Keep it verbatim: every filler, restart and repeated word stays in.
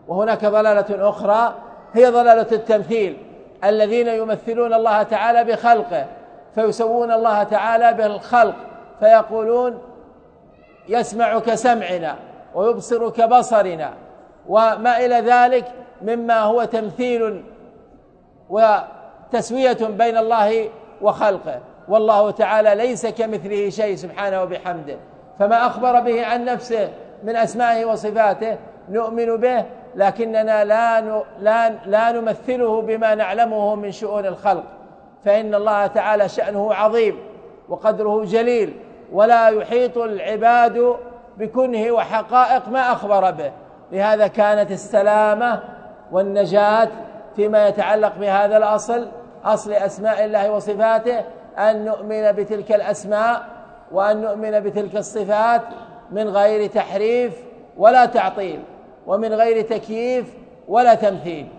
وهناك ضلالة أخرى هي ضلالة التمثيل، الذين يمثلون الله تعالى بخلقه، فيسوون الله تعالى بالخلق، فيقولون يسمع كسمعنا ويبصر كبصرنا وما إلى ذلك مما هو تمثيل وتسوية بين الله وخلقه، والله تعالى ليس كمثله شيء سبحانه وبحمده. فما أخبر به عن نفسه من أسمائه وصفاته نؤمن به، لكننا لا لا لا نمثله بما نعلمه من شؤون الخلق، فإن الله تعالى شأنه عظيم وقدره جليل، ولا يحيط العباد بكنه وحقائق ما أخبر به. لهذا كانت السلامة والنجاة فيما يتعلق بهذا الأصل، أصل أسماء الله وصفاته، أن نؤمن بتلك الأسماء وأن نؤمن بتلك الصفات من غير تحريف ولا تعطيل، ومن غير تكييف ولا تمثيل.